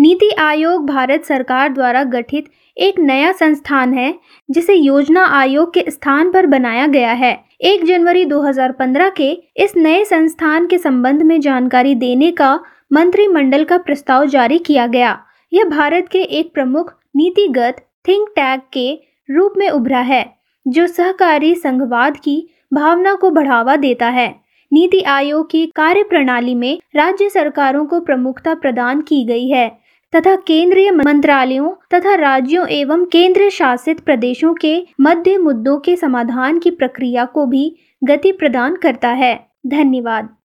नीति आयोग भारत सरकार द्वारा गठित एक नया संस्थान है जिसे योजना आयोग के स्थान पर बनाया गया है। 1 जनवरी 2015 के इस नए संस्थान के संबंध में जानकारी देने का मंत्रिमंडल का प्रस्ताव जारी किया गया। यह भारत के एक प्रमुख नीतिगत थिंक टैंक के रूप में उभरा है जो सहकारी संघवाद की भावना को बढ़ावा देता है। नीति आयोग की कार्यप्रणाली में राज्य सरकारों को प्रमुखता प्रदान की गई है तथा केंद्रीय मंत्रालयों तथा राज्यों एवं केंद्र शासित प्रदेशों के मध्य मुद्दों के समाधान की प्रक्रिया को भी गति प्रदान करता है। धन्यवाद।